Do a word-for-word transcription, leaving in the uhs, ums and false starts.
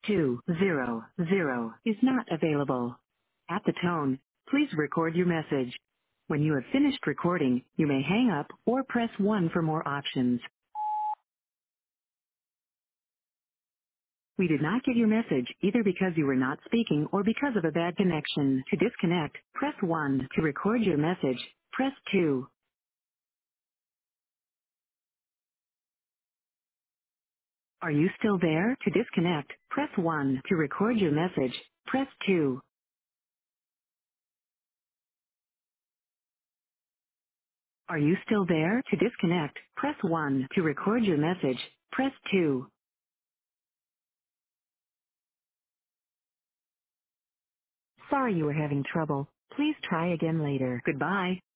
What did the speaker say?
two zero zero is not available. At the tone, please record your message. When you have finished recording, you may hang up or press one for more options. We did not get your message either because you were not speaking or because of a bad connection. To disconnect, press one. To record your message, press two. Are you still there? To disconnect, press one. To record your message, press two. Are you still there? To disconnect, press one. To record your message, press two. Sorry you were having trouble. Please try again later. Goodbye.